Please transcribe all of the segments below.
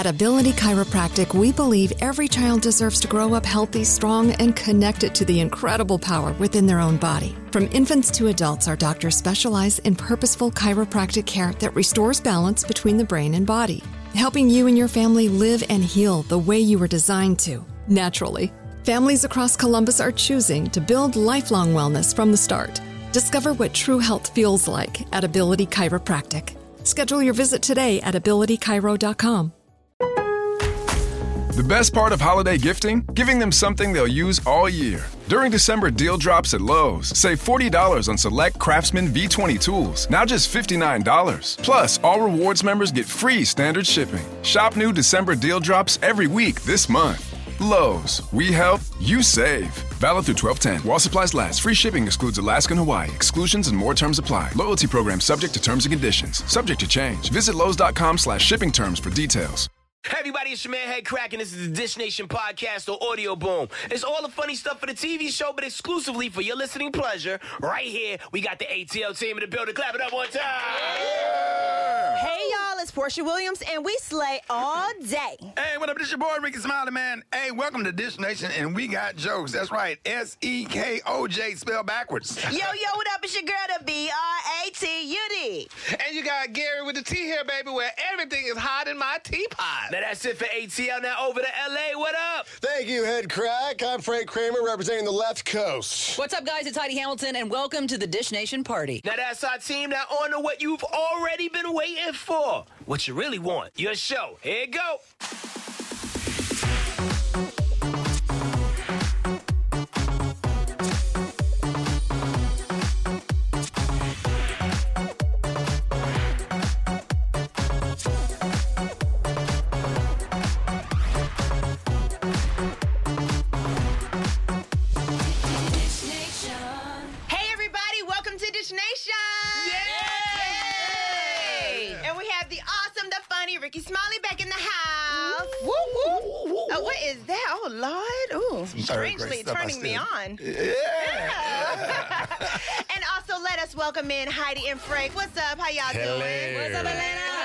At Ability Chiropractic, we believe every child deserves to grow up healthy, strong, and connected to the incredible power within their own body. From infants to adults, our doctors specialize in purposeful chiropractic care that restores balance between the brain and body, helping you and your family live and heal the way you were designed to, naturally. Families across Columbus are choosing to build lifelong wellness from the start. Discover what true health feels like at Ability Chiropractic. Schedule your visit today at abilitychiro.com. The best part of holiday gifting? Giving them something they'll use all year. During December deal drops at Lowe's, save $40 on select Craftsman V20 tools, now just $59. Plus, all rewards members get free standard shipping. Shop new December deal drops every week this month. Lowe's, we help, you save. Valid through 12/10. While supplies last. Free shipping excludes Alaska and Hawaii. Exclusions and more terms apply. Loyalty program subject to terms and conditions. Subject to change. Visit Lowe's.com/shipping terms for details. Hey everybody, it's your man Head Crack, and this is the Dish Nation podcast or Audio Boom. It's all the funny stuff for the TV show, but exclusively for your listening pleasure. Right here, we got the ATL team in the building. Clap it up one time. Yeah. Hey y'all, it's Portia Williams, and we slay all day. Hey, what up? This your boy Ricky Smiley, man. Hey, welcome to Dish Nation, and we got jokes. That's right, SEKOJ spelled backwards. Yo, what up? It's your girl, the BRATUD. And you got Gary with the T here, baby, where everything is hot in my teapot. Now that's it for ATL. Now over to LA. What up? Thank you, Head Crack. I'm Frank Kramer representing the left coast. What's up, guys? It's Heidi Hamilton, and welcome to the Dish Nation party. Now that's our team. Now on to what you've already been waiting for. What you really want. Your show. Here you go. Ricky Smiley back in the house. Woo, woo. Oh, what is that? Oh, Lord. Ooh, strangely turning me on. Yeah. And also let us welcome in Heidi and Frank. What's up? How y'all doing? What's up,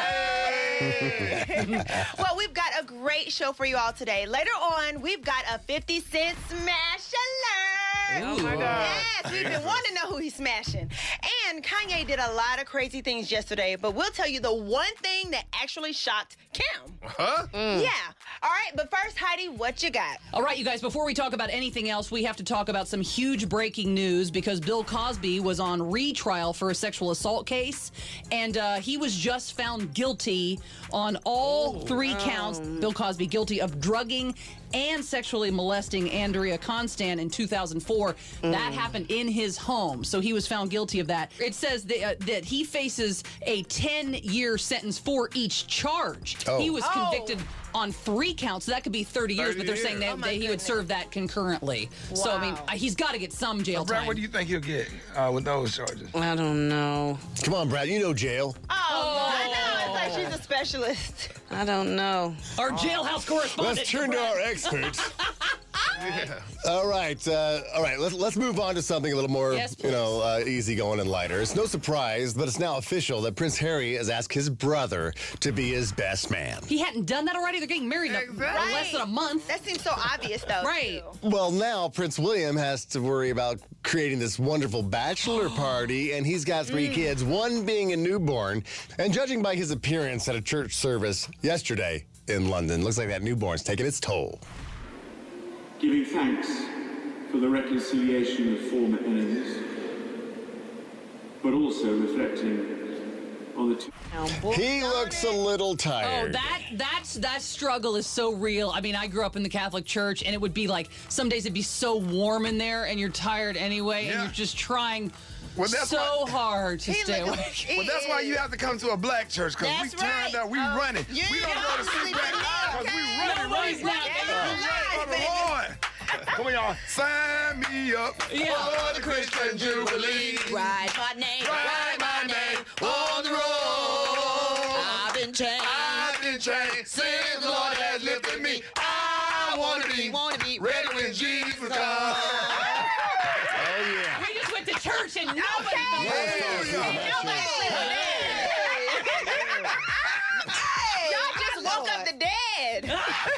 Atlanta? Hey. Well, we've got a great show for you all today. Later on, we've got a 50 Cent Smash Alert. Oh, my God. Yes, we've been wanting to know who he's smashing. And Kanye did a lot of crazy things yesterday, but we'll tell you the one thing that actually shocked Kim. Huh? Yeah. All right, but first, Heidi, what you got? All right, you guys, before we talk about anything else, we have to talk about some huge breaking news because Bill Cosby was on retrial for a sexual assault case, and he was just found guilty on all three counts. Bill Cosby guilty of drugging and sexually molesting Andrea Constant in 2004. That happened in his home, so he was found guilty of that. It says that he faces a 10-year sentence for each charge. He was convicted on 3 counts, so that could be 30 years, but they're saying that he would serve that concurrently. Wow. So, I mean, he's got to get some jail time. Brad, what do you think he'll get with those charges? I don't know. Come on, Brad, you know jail. I know. It's like she's a specialist. I don't know. Our jailhouse correspondent. Let's turn to our experts. Yeah. All right. Let's move on to something a little more, easygoing and lighter. It's no surprise, but it's now official that Prince Harry has asked his brother to be his best man. He hadn't done that already? They're getting married in less than a month. That seems so obvious, though. Right. Too. Well, now Prince William has to worry about creating this wonderful bachelor party, and he's got 3 kids, one being a newborn. And judging by his appearance at a church service yesterday in London, looks like that newborn's taking its toll. Giving thanks for the reconciliation of former enemies, but also reflecting on the two. He looks a little tired. Oh, that struggle is so real. I mean, I grew up in the Catholic Church, and it would be like some days it'd be so warm in there, and you're tired anyway, and you're just trying hard to stay awake. Well, that's why you have to come to a black church, because we turned up, we running. We don't go to sleep black because we running right now. For the Lord. Come on, y'all. Sign me up for the Christian Jubilee. Write my name on the road. I've been changed. Since the Lord has lifted me, I want to be ready when Jesus comes. We just went to church and nobody Y'all just woke up the dead.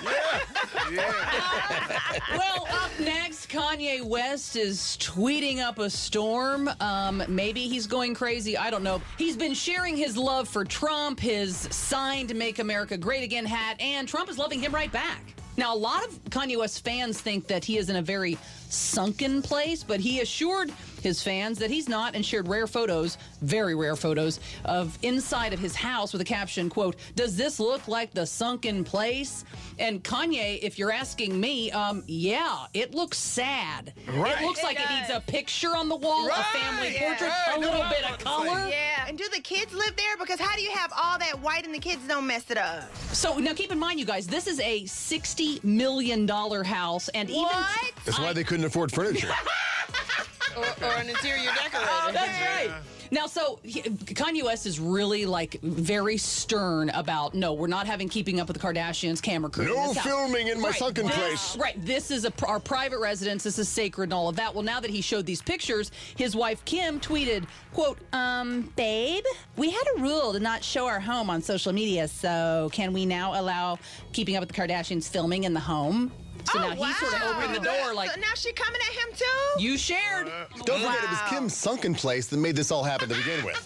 Well, up next, Kanye West is tweeting up a storm. Maybe he's going crazy. I don't know. He's been sharing his love for Trump, his signed Make America Great Again hat, and Trump is loving him right back. Now, a lot of Kanye West fans think that he is in a very sunken place, but he assured his fans that he's not and shared rare photos, very rare photos, of inside of his house with a caption, quote, "Does this look like the sunken place?" And Kanye, if you're asking me, yeah, it looks sad. Right. It looks like it needs a picture on the wall, a family portrait, a little bit of color. Yeah, and do the kids live there? Because how do you have all that white and the kids don't mess it up? So now keep in mind, you guys, this is a $60 million house, and even That's why they couldn't afford furniture. or an interior decorator. Oh, that's right. Now, so Kanye West is really very stern about, no, we're not having Keeping Up with the Kardashians camera crew. No filming in my sunken place. Right. This is our private residence. This is sacred and all of that. Well, now that he showed these pictures, his wife Kim tweeted, quote, babe, we had a rule to not show our home on social media. So can we now allow Keeping Up with the Kardashians filming in the home? So now he sort of opened the door So now she coming at him too? You shared. Don't forget, it was Kim's sunken place that made this all happen to begin with.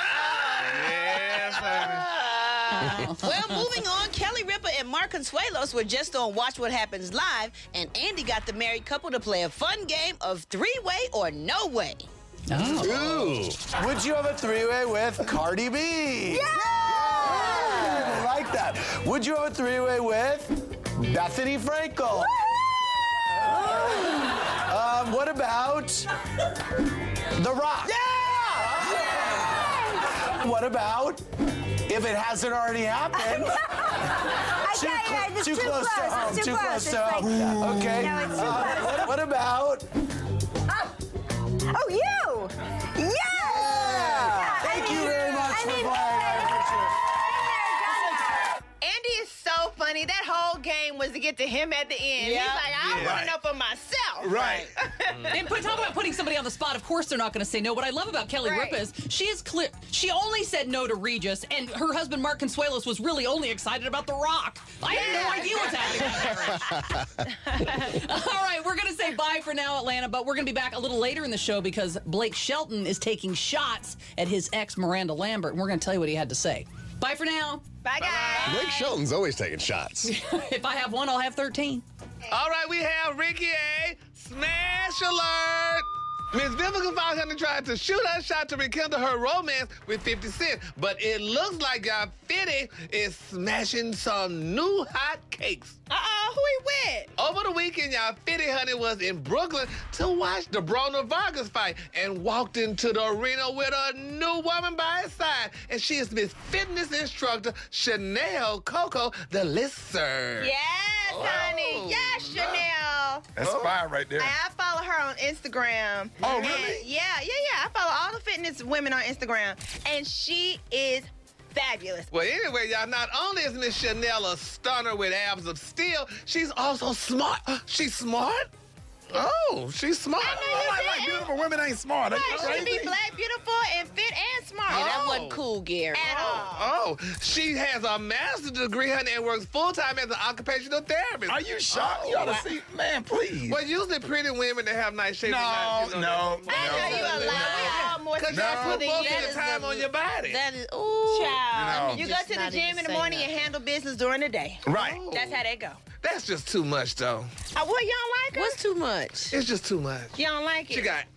Well, moving on, Kelly Ripa and Mark Consuelos were just on Watch What Happens Live, and Andy got the married couple to play a fun game of three-way or no way. Ooh. Would you have a three-way with Cardi B? Yeah! I like that. Would you have a three-way with Bethany Frankel? What about The Rock? Yeah! What about, if it hasn't already happened? Too close to home. Too close to home. Okay. No, it's too close. What about? Oh, you! Yeah! Thank you very much for playing. Andy is so funny. That whole game was to get to him at the end. Yeah. He's like, I want to know for myself. Right. And talk about putting somebody on the spot. Of course, they're not going to say no. What I love about Kelly Ripa is she is clear. She only said no to Regis, and her husband Mark Consuelos was really only excited about The Rock. I had no idea what's happening. All right, we're going to say bye for now, Atlanta, but we're going to be back a little later in the show because Blake Shelton is taking shots at his ex Miranda Lambert, and we're going to tell you what he had to say. Bye for now. Bye, guys. Blake Shelton's always taking shots. If I have one, I'll have 13. All right, we have Ricky A. Smash alert! Miss Vivica Falcone tried to shoot her shot to rekindle her romance with 50 Cent, but it looks like y'all 50 is smashing some new hot cakes. Who he with? Over the weekend, y'all 50 honey was in Brooklyn to watch the Broner Vargas fight and walked into the arena with a new woman by his side. And she is Miss Fitness instructor Chanel Coco, the listserv. Yes, honey. Yes, Chanel. That's fire right there. I follow her on Instagram. Oh, really? Yeah. I follow all the fitness women on Instagram. And she is fabulous. Well, anyway, y'all, not only is Miss Chanel a stunner with abs of steel, she's also smart. She's smart? Oh, she's smart. Like beautiful women ain't smart. Right, she can be black, beautiful, and fit and smart. Yeah, that wasn't cool, Gary. At all. Oh, she has a master's degree, honey, and works full-time as an occupational therapist. Are you shocked? You ought to see, man, please. Well, usually pretty women that have nice shape. No. I know you a lie. We all more Because y'all successful put than most you. of the time on your body. That is, ooh. Child. You go Just to the not gym even in the say morning that. and handle business during the day. Right. That's how they go. That's just too much, though. Well, you don't like her? What's too much? It's just too much. You don't like it? She got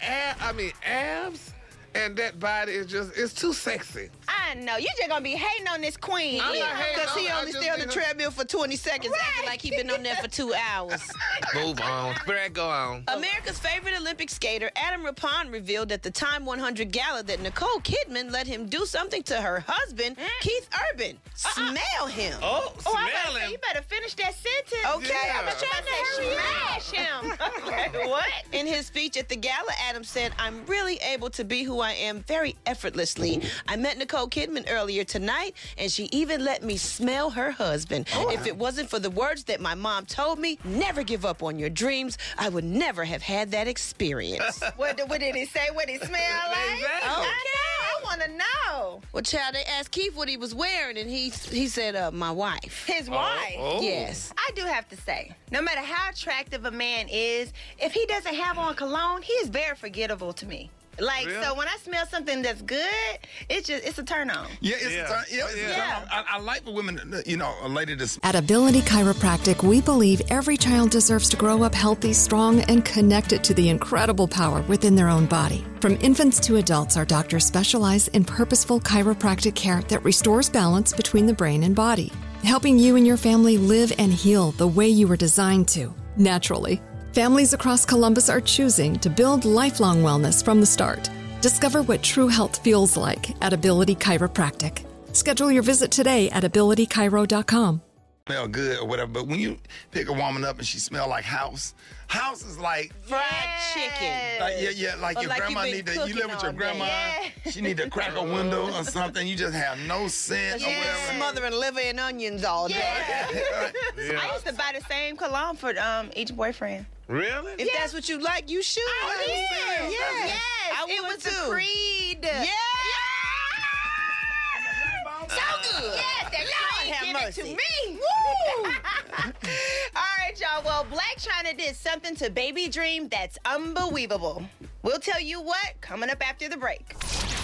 abs, and that body is just, it's too sexy. I know. You just gonna be hating on this queen. I'm not hating Because he on her, I only just stay on the need a- treadmill for 20 seconds, acting like he been on there for 2 hours. Move on. Brad, go on. America's favorite Olympic skater, Adam Rippon, revealed at the Time 100 gala that Nicole Kidman let him do something to her husband, Keith Urban. Smell him. Oh, Oh, I smell better say, him. you better finish that sentence. Okay, Yeah. I was trying to hurry up. Smash him. Okay, what? In his speech at the gala, Adam said, "I'm really able to be who I am very effortlessly. I met Nicole Kidman earlier tonight, and she even let me smell her husband. If it wasn't for the words that my mom told me, never give up on your dreams, I would never have had that experience." What did he say? What he smell like? Exactly. I know. want to know. Well, child, they asked Keith what he was wearing, and he said, my wife. His wife? Yes. I do have to say, no matter how attractive a man is, if he doesn't have on cologne, he is very forgettable to me. Like, really? So when I smell something that's good, it's a turn on. Yeah, it's a turn. Yeah, it's a turn on. I like for women, you know, a lady to. At Ability Chiropractic, we believe every child deserves to grow up healthy, strong, and connected to the incredible power within their own body. From infants to adults, our doctors specialize in purposeful chiropractic care that restores balance between the brain and body, helping you and your family live and heal the way you were designed to, naturally. Families across Columbus are choosing to build lifelong wellness from the start. Discover what true health feels like at Ability Chiropractic. Schedule your visit today at abilitychiro.com. Smell good or whatever, but when you pick a woman up and she smell like house is like fried chicken. Like, like your grandma need to. You live with your grandma. She need to crack a window or something. You just have no scent or whatever. Smothering liver and onions all day. I used to buy the same cologne for each boyfriend. Really? If that's what you like, you should. Yes. It was the Creed. Yeah. So good. Yes, that Creed give it to me. Woo! All right, y'all. Well, Blac Chyna did something to Baby Dream that's unbelievable. We'll tell you what coming up after the break.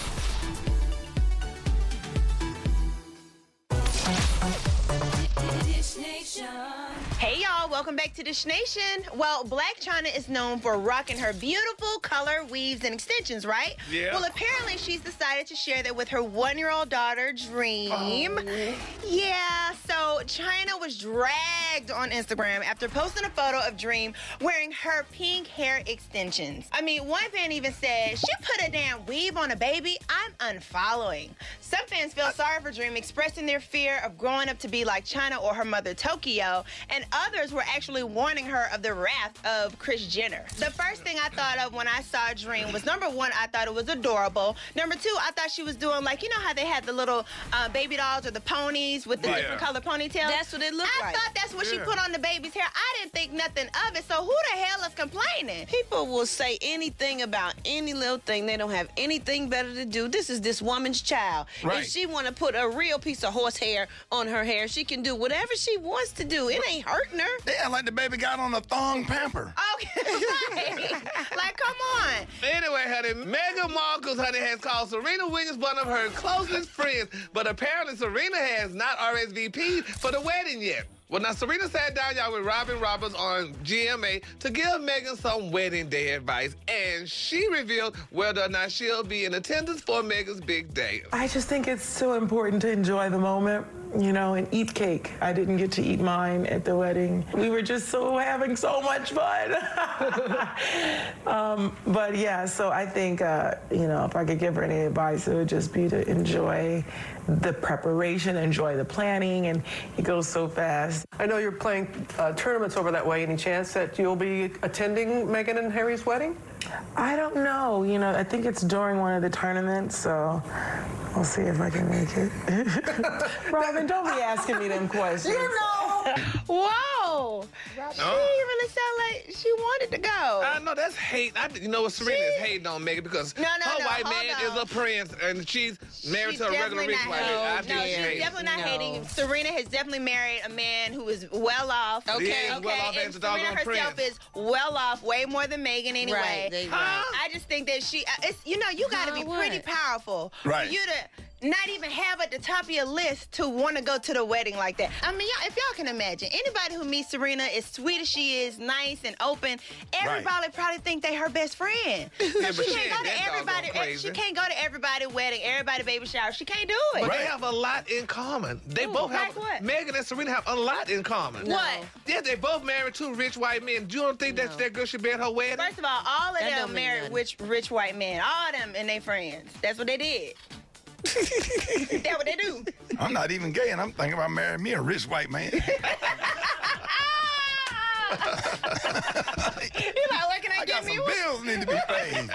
Hey y'all, welcome back to Dish Nation. Well, Blac Chyna is known for rocking her beautiful color weaves and extensions, right? Yeah. Well, apparently she's decided to share that with her 1-year-old daughter, Dream. Oh. Yeah, so Chyna was dragged on Instagram after posting a photo of Dream wearing her pink hair extensions. I mean, one fan even said, she put a damn weave on a baby, I'm unfollowing. Some fans feel sorry for Dream, expressing their fear of growing up to be like Chyna or her mother, Tokyo, and others were actually warning her of the wrath of Kris Jenner. The first thing I thought of when I saw Dream was, number one, I thought it was adorable. Number two, I thought she was doing like, you know how they had the little baby dolls or the ponies with the different color ponytails? That's what it looked like. I thought that's what she put on the baby's hair. I didn't think nothing of it, so who the hell is complaining? People will say anything about any little thing. They don't have anything better to do. This is this woman's child. Right. If she want to put a real piece of horsehair on her hair, she can do whatever she wants to do. It ain't hurting her. Yeah, like the baby got on a thong pamper. Okay, right. Like, come on. Anyway, honey, Meghan Markle, honey, has called Serena Williams one of her closest friends, but apparently Serena has not RSVP'd for the wedding yet. Well, now, Serena sat down, y'all, with Robin Roberts on GMA to give Meghan some wedding day advice, and she revealed whether or not she'll be in attendance for Meghan's big day. I just think it's so important to enjoy the moment, you know, and eat cake. I didn't get to eat mine at the wedding. We were just having so much fun. But yeah, so I think, you know, if I could give her any advice, it would just be to enjoy the preparation, enjoy the planning, and it goes so fast. I know you're playing tournaments over that way. Any chance that you'll be attending Meghan and Harry's wedding? I don't know. You know, I think it's during one of the tournaments, so I'll see if I can make it. Robin, don't be asking me them questions. You know. Whoa. She really sound like she wanted to go. I know, that's hate. You know what, Serena is hating on Meghan because her white man is a prince and she's married to a regular rich white man. She's definitely not hating. Serena has definitely married a man who is well off. Okay. Well off, and Serena herself is well off, way more than Meghan anyway. Right. I just think that you know, you got to be pretty powerful for you to not even have at the top of your list to want to go to the wedding like that. I mean, if y'all can imagine, anybody who meets Serena, as sweet as she is, nice and open, everybody probably think they her best friend. Yeah, she can't go to everybody. She can't go to everybody's wedding, everybody baby shower. She can't do it. But they have a lot in common. They both have. What? Meghan and Serena have a lot in common. What? Yeah, they both married two rich white men. You don't think that girl should be at her wedding? First of all of them married rich white men. All of them and they friends. That's what they did. That's what they do. I'm not even gay, and I'm thinking about marrying me a rich white man. You're like, what can I get me? I got some bills need to be paid.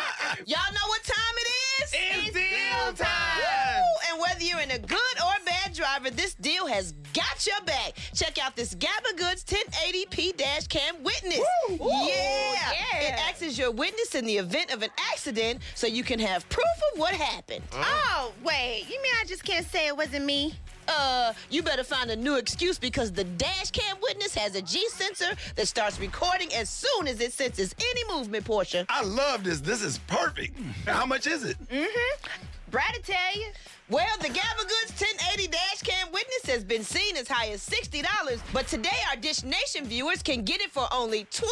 Y'all know what time it is? It's deal time. Woo! And whether you're in a good or bad driver, this deal has got your back. Check out this Gabba Goods 1080p dash cam witness. Woo! Yeah. It acts as your witness in the event of an accident so you can have proof of what happened. Oh, wait. You mean I just can't say it wasn't me? You better find a new excuse because the dash cam witness has a G sensor that starts recording as soon as it senses any movement, Portia. I love this. This is perfect. How much is it? Brad to tell you. Well, the Gabba Goods 1080 dash cam witness has been seen as high as $60, but today our Dish Nation viewers can get it for only $29.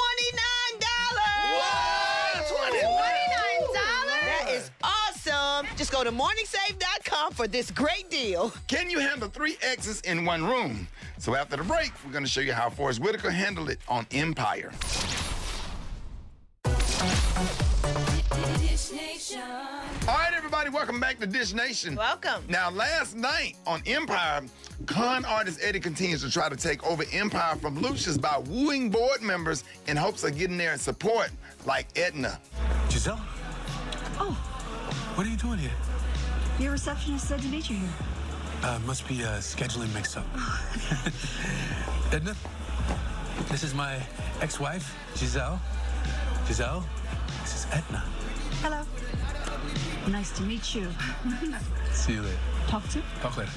What? $29? That is awesome. Just go to morningsave.com for this great deal. Can you handle 3 exes in one room? So after the break, we're going to show you how Forrest Whitaker handled it on Empire. Dish Nation. All right, everybody, welcome back to Dish Nation. Welcome. Now, last night on Empire, con artist Eddie continues to try to take over Empire from Lucius by wooing board members in hopes of getting their support, like Edna. Giselle? Oh. What are you doing here? Your receptionist said to meet you here. Must be a scheduling mix-up. Edna, this is my ex-wife, Giselle. Giselle, this is Edna. Hello. Nice to meet you. See you later. Talk to? Talk later.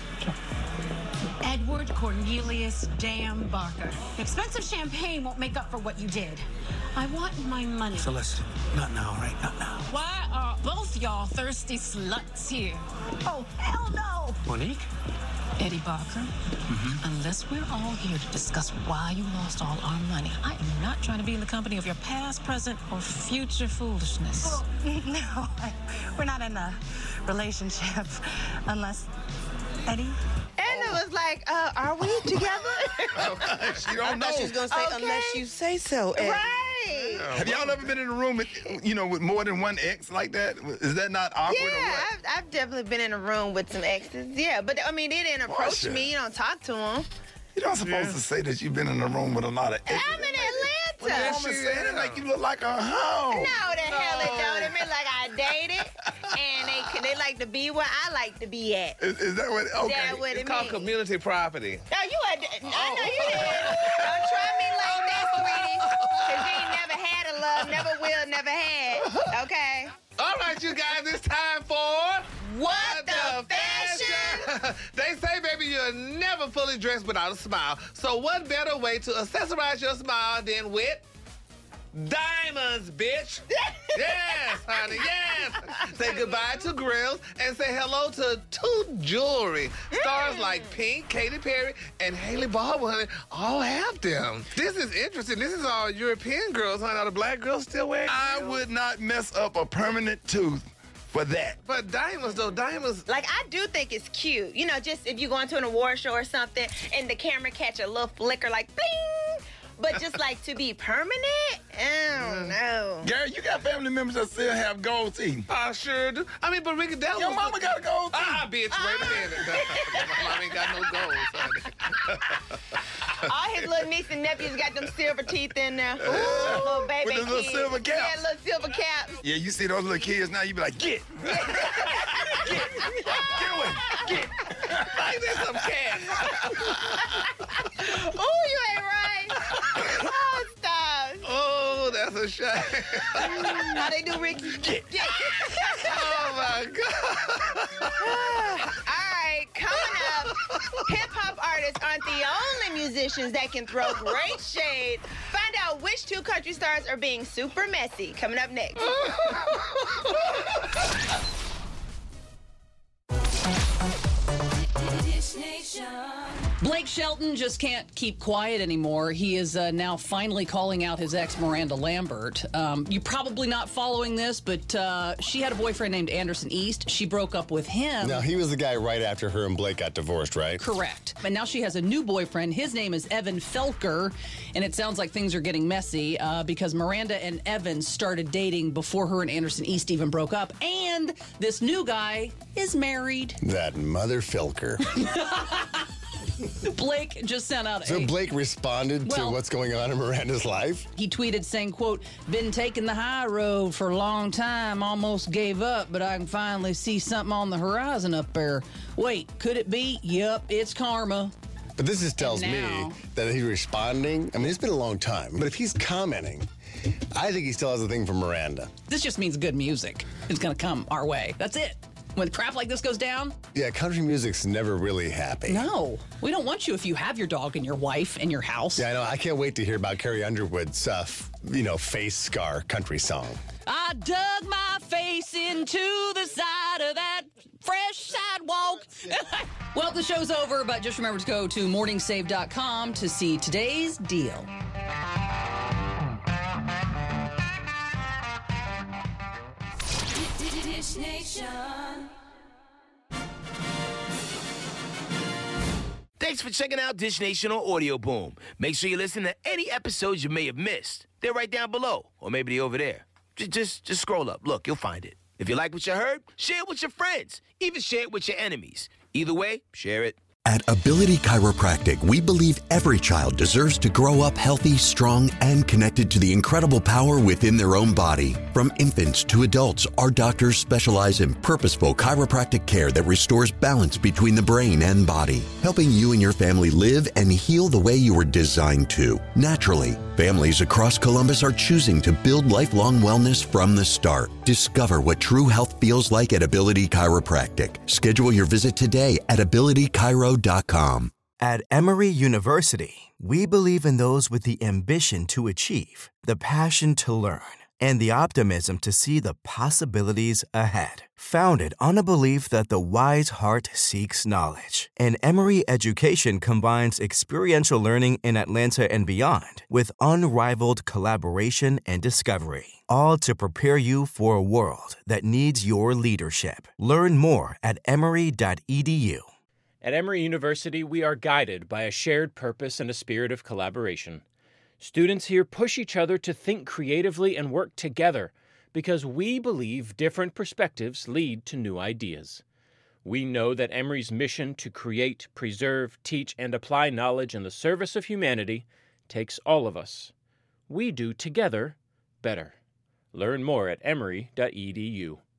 Edward Cornelius Dam Barker. Expensive champagne won't make up for what you did. I want my money. Celeste, not now, right? Not now. Why are both y'all thirsty sluts here? Oh, hell no! Monique? Eddie Barker, unless we're all here to discuss why you lost all our money, I am not trying to be in the company of your past, present, or future foolishness. Well, no, we're not in a relationship unless Eddie. Edna was like, are we together? She don't know. She was going to say, unless you say so, Eddie. Right. Have y'all ever been in a room with, with more than one ex like that? Is that not awkward or Yeah, what? I've definitely been in a room with some exes. Yeah, but I mean, they didn't approach Portia. me. You don't talk to them. You're not supposed to say that you've been in a room with a lot of exes. I'm in Atlanta. Well, the woman said it like you look like a hoe. No, the hell it don't. It mean like I dated, and they like to be where I like to be at. Is that what? Okay. That what It's it called mean. community property. No, I know you did. Don't try me like that, sweetie. Cause you ain't never had a love, never will, never had. Okay. All right, you guys, it's time for What the Fashion? They say, baby, you're never fully dressed without a smile. So what better way to accessorize your smile than with diamonds, bitch? Yes, honey, yes. Say goodbye to grills and say hello to 2 jewelry. Stars like Pink, Katy Perry, and Hailey Baldwin, honey, all have them. This is interesting. This is all European girls, honey. Are the black girls still wearing I would not mess up a permanent tooth for that. But diamonds, though, diamonds. Like, I do think it's cute. You know, just if you go into an award show or something and the camera catch a little flicker like bling. But just like to be permanent? I don't know. Gary, you got family members that still have gold teeth. I sure do. I mean, but Ricky Dell. Your mama got a gold teeth. Bitch, wait a minute. My mama ain't got no gold, honey. All his little niece and nephews got them silver teeth in there. Ooh, little baby With the little kids. silver caps. Yeah, little silver caps. Yeah, you see those little kids now, you be like, get. Get away. Get. Like there's some cats. Ooh, you ain't right. Oh, stop. Oh, that's a shame. How they do, Ricky? Oh, my God. All right, coming up, hip-hop artists aren't the only musicians that can throw great shade. Find out which 2 country stars are being super messy. Coming up next. Dish Nation. Blake Shelton just can't keep quiet anymore. He is now finally calling out his ex, Miranda Lambert. You're probably not following this, but she had a boyfriend named Anderson East. She broke up with him. Now, he was the guy right after her and Blake got divorced, right? Correct. And now she has a new boyfriend. His name is Evan Felker, and it sounds like things are getting messy because Miranda and Evan started dating before her and Anderson East even broke up, and this new guy is married. That mother Felker. Blake just sent out So Blake responded to what's going on in Miranda's life? He tweeted saying, quote, "Been taking the high road for a long time, almost gave up, but I can finally see something on the horizon up there. Wait, could it be? Yup, it's karma." But this just tells me that he's responding. I mean, it's been a long time, but if he's commenting, I think he still has a thing for Miranda. This just means good music is going to come our way. That's it. When crap like this goes down. Yeah, country music's never really happy. No, we don't want you if you have your dog and your wife in your house. Yeah, I know. I can't wait to hear about Carrie Underwood's, face scar country song. I dug my face into the side of that fresh sidewalk. Well, the show's over, but just remember to go to morningsave.com to see today's deal. Dish Nation. Thanks for checking out Dish Nation on Audio Boom. Make sure you listen to any episodes you may have missed. They're right down below, or maybe they're over there. Just scroll up. Look, you'll find it. If you like what you heard, share it with your friends. Even share it with your enemies. Either way, share it. At Ability Chiropractic, we believe every child deserves to grow up healthy, strong, and connected to the incredible power within their own body. From infants to adults, our doctors specialize in purposeful chiropractic care that restores balance between the brain and body, helping you and your family live and heal the way you were designed to, naturally. Families across Columbus are choosing to build lifelong wellness from the start. Discover what true health feels like at Ability Chiropractic. Schedule your visit today at abilitychiro.com. At Emory University, we believe in those with the ambition to achieve, the passion to learn, and the optimism to see the possibilities ahead. Founded on a belief that the wise heart seeks knowledge, and Emory education combines experiential learning in Atlanta and beyond with unrivaled collaboration and discovery, all to prepare you for a world that needs your leadership. Learn more at emory.edu. At Emory University, we are guided by a shared purpose and a spirit of collaboration. Students here push each other to think creatively and work together because we believe different perspectives lead to new ideas. We know that Emory's mission to create, preserve, teach, and apply knowledge in the service of humanity takes all of us. We do together better. Learn more at emory.edu.